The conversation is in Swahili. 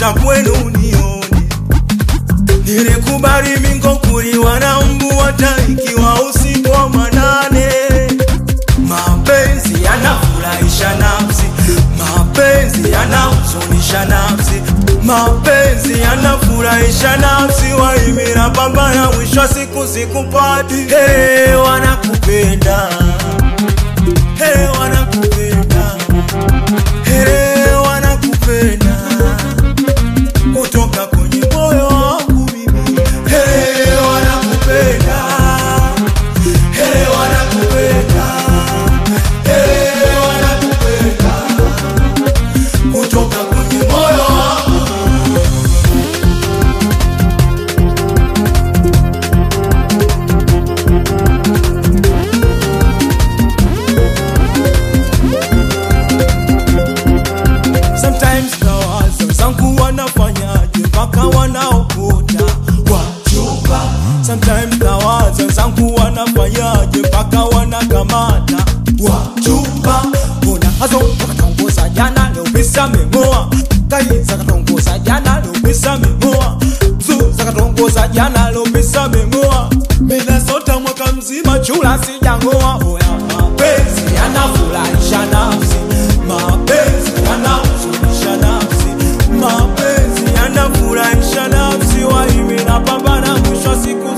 napita kwenu nione. Nilikubali mingo kuliwa na mbu hata ikiwa usiku wa manane. Mapenzi yanafurahisha nafsi, mapenzi yanahuzunisha nafsi, mapenzi yanafurahisha nafsi. Waimira pambana mwisho siku sikupati. Hey, wanakupenda, hey, wanakupenda, hey, wanakupenda kutoka kwenye moyo wangu mimi. Hey, wanakupenda, hey, wanakupenda, hey, wanakupenda kutoka kwenye moyo wangu. Sometimes nawaza wenzangu wanafanyaje mpaka wanaokota wachumba. Sometimes nawaza wenzangu wanafanyaje mpaka wanakamata wachumba. Mbona hazo wakatongoza jana leo pesa memoa, kai zakatongoza jana leo pesa memoa, zu zakatongoza jana leo pesa memoa. Mimi sota mwaka mzima chula sijangoa. Oya, mapenzi yanafurahisha nafsi, mapenzi yanahuzunisha nafsi, mapenzi yanafurahisha nafsi. Waimira pambana mwisho siku